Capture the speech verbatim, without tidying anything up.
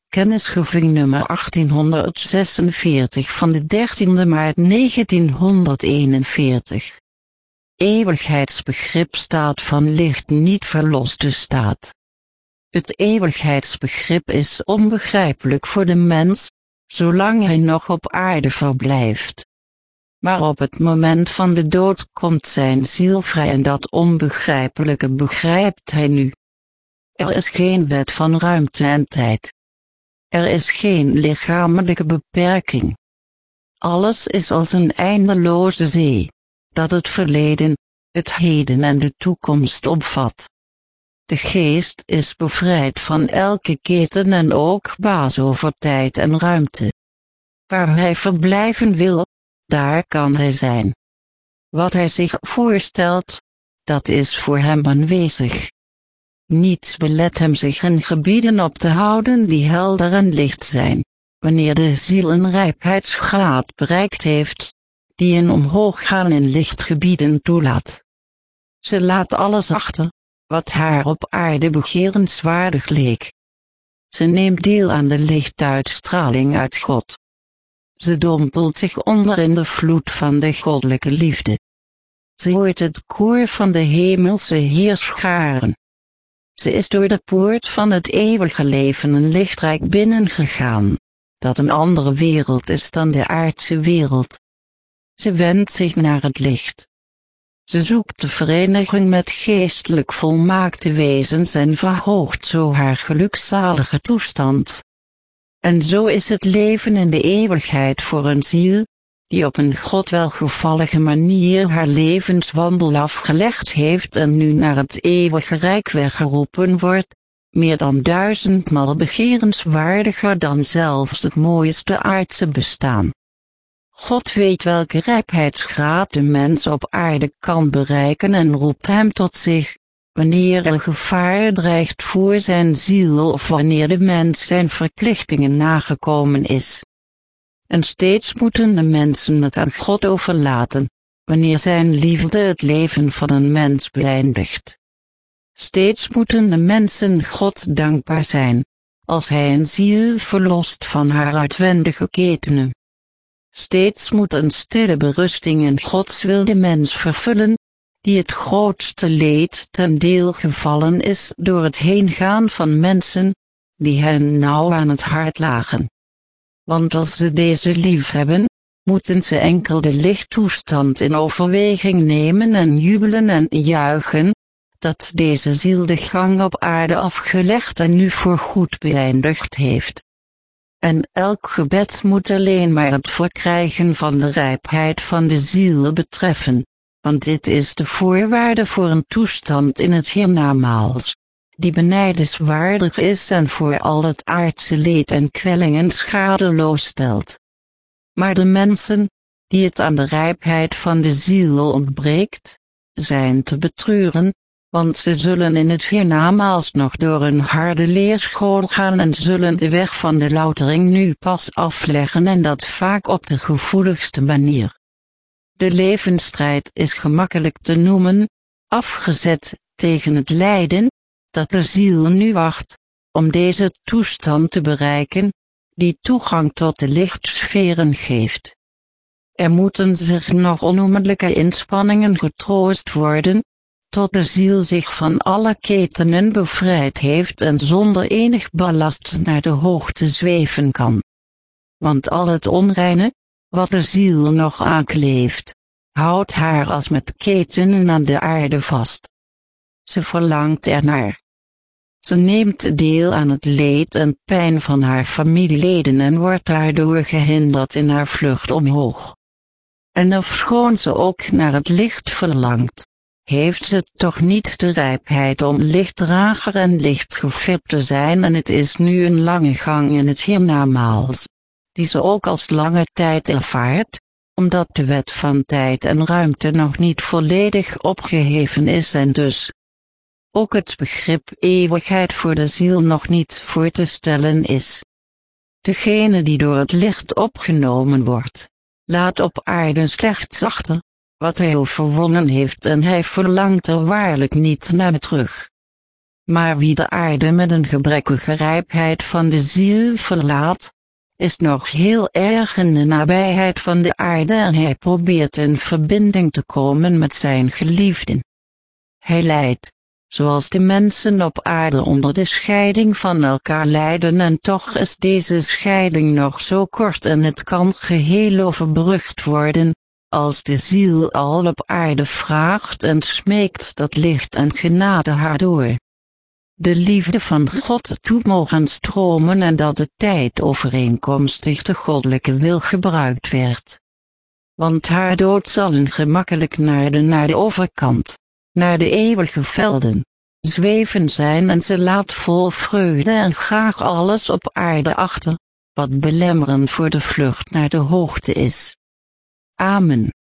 Kennisgeving nummer achttienhonderdzesenveertig van de dertiende maart negentienhonderdeenenveertig. Eeuwigheidsbegrip staat van licht niet verloste staat. Het eeuwigheidsbegrip is onbegrijpelijk voor de mens, zolang hij nog op aarde verblijft. Maar op het moment van de dood komt zijn ziel vrij en dat onbegrijpelijke begrijpt hij nu. Er is geen wet van ruimte en tijd. Er is geen lichamelijke beperking. Alles is als een eindeloze zee, dat het verleden, het heden en de toekomst omvat. De geest is bevrijd van elke keten en ook baas over tijd en ruimte. Waar hij verblijven wil, daar kan hij zijn. Wat hij zich voorstelt, dat is voor hem aanwezig. Niets belet hem zich in gebieden op te houden die helder en licht zijn, wanneer de ziel een rijpheidsgraad bereikt heeft, die een omhooggaan in lichtgebieden toelaat. Ze laat alles achter, wat haar op aarde begerenswaardig leek. Ze neemt deel aan de lichtuitstraling uit God. Ze dompelt zich onder in de vloed van de goddelijke liefde. Ze hoort het koor van de hemelse heerscharen. Ze is door de poort van het eeuwige leven een lichtrijk binnengegaan, dat een andere wereld is dan de aardse wereld. Ze wendt zich naar het licht. Ze zoekt de vereniging met geestelijk volmaakte wezens en verhoogt zo haar gelukzalige toestand. En zo is het leven in de eeuwigheid voor een ziel, die op een God welgevallige manier haar levenswandel afgelegd heeft en nu naar het eeuwige rijk weggeroepen wordt, meer dan duizendmaal begerenswaardiger dan zelfs het mooiste aardse bestaan. God weet welke rijpheidsgraad de mens op aarde kan bereiken en roept hem tot zich, wanneer er gevaar dreigt voor zijn ziel of wanneer de mens zijn verplichtingen nagekomen is. En steeds moeten de mensen het aan God overlaten, wanneer zijn liefde het leven van een mens beëindigt. Steeds moeten de mensen God dankbaar zijn, als hij een ziel verlost van haar uitwendige ketenen. Steeds moet een stille berusting in Gods wil de mens vervullen, die het grootste leed ten deel gevallen is door het heengaan van mensen, die hen nauw aan het hart lagen. Want als ze deze lief hebben, moeten ze enkel de lichttoestand in overweging nemen en jubelen en juichen, dat deze ziel de gang op aarde afgelegd en nu voorgoed beëindigd heeft. En elk gebed moet alleen maar het verkrijgen van de rijpheid van de ziel betreffen, want dit is de voorwaarde voor een toestand in het hiernamaals, die benijdenswaardig is en voor al het aardse leed en kwellingen schadeloos stelt. Maar de mensen, die het aan de rijpheid van de ziel ontbreekt, zijn te betreuren, want ze zullen in het hiernamaals nog door een harde leerschool gaan en zullen de weg van de loutering nu pas afleggen en dat vaak op de gevoeligste manier. De levensstrijd is gemakkelijk te noemen, afgezet tegen het lijden, dat de ziel nu wacht, om deze toestand te bereiken, die toegang tot de lichtsferen geeft. Er moeten zich nog onnoemelijke inspanningen getroost worden, tot de ziel zich van alle ketenen bevrijd heeft en zonder enig ballast naar de hoogte zweven kan. Want al het onreine, wat de ziel nog aankleeft, houdt haar als met ketenen aan de aarde vast. Ze verlangt ernaar. Ze neemt deel aan het leed en pijn van haar familieleden en wordt daardoor gehinderd in haar vlucht omhoog. En ofschoon ze ook naar het licht verlangt, heeft ze toch niet de rijpheid om lichtdrager en lichtgevip te zijn en het is nu een lange gang in het hiernamaals, die ze ook als lange tijd ervaart, omdat de wet van tijd en ruimte nog niet volledig opgeheven is en dus ook het begrip eeuwigheid voor de ziel nog niet voor te stellen is. Degene die door het licht opgenomen wordt, laat op aarde slechts achter wat hij overwonnen heeft en hij verlangt er waarlijk niet naar terug. Maar wie de aarde met een gebrekkige rijpheid van de ziel verlaat, is nog heel erg in de nabijheid van de aarde en hij probeert in verbinding te komen met zijn geliefden. Hij lijdt, zoals de mensen op aarde onder de scheiding van elkaar lijden en toch is deze scheiding nog zo kort en het kan geheel overbrugd worden, als de ziel al op aarde vraagt en smeekt dat licht en genade haar door de liefde van God toe mogen stromen en dat de tijd overeenkomstig de goddelijke wil gebruikt werd. Want haar dood zal een gemakkelijk naar de, naar de overkant, naar de eeuwige velden, zweven zijn en ze laat vol vreugde en graag alles op aarde achter, wat belemmerend voor de vlucht naar de hoogte is. Amen.